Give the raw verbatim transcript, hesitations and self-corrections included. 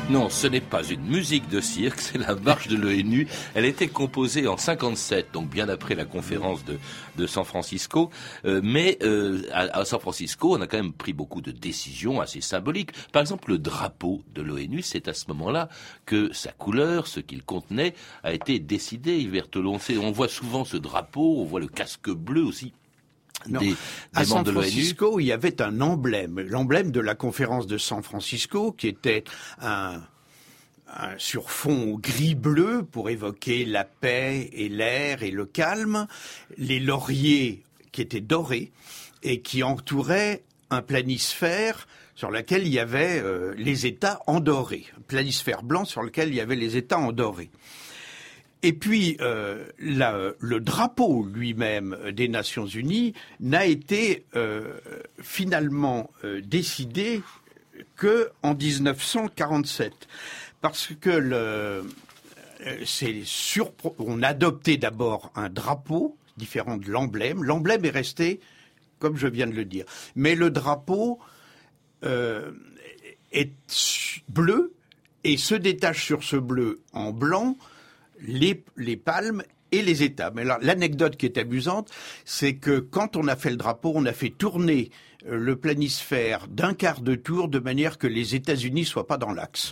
Non, ce n'est pas une musique de cirque, c'est la marche de l'ONU. Elle était composée en cinquante-sept, donc bien après la conférence de, de San Francisco. Euh, mais euh, à, à San Francisco, on a quand même pris beaucoup de décisions assez symboliques. Par exemple, le drapeau de l'ONU, c'est à ce moment-là que sa couleur, ce qu'il contenait, a été décidé. Yves Berthelot, on voit souvent ce drapeau, on voit le casque bleu aussi. Non. Des, des à San de Francisco, il y avait un emblème, l'emblème de la conférence de San Francisco, qui était un, un sur fond gris-bleu pour évoquer la paix et l'air et le calme, les lauriers qui étaient dorés et qui entouraient un planisphère sur lequel il y avait euh, les États endorés, un planisphère blanc sur lequel il y avait les États endorés. Et puis, euh, la, le drapeau lui-même des Nations Unies n'a été euh, finalement euh, décidé que en dix-neuf cent quarante-sept, parce que le, euh, c'est sur, on adoptait d'abord un drapeau différent de l'emblème. L'emblème est resté, comme je viens de le dire, mais le drapeau euh, est bleu et se détache sur ce bleu en blanc. Les, les palmes et les États. Mais alors, l'anecdote qui est amusante, c'est que quand on a fait le drapeau, on a fait tourner le planisphère d'un quart de tour de manière que les États-Unis soient pas dans l'axe.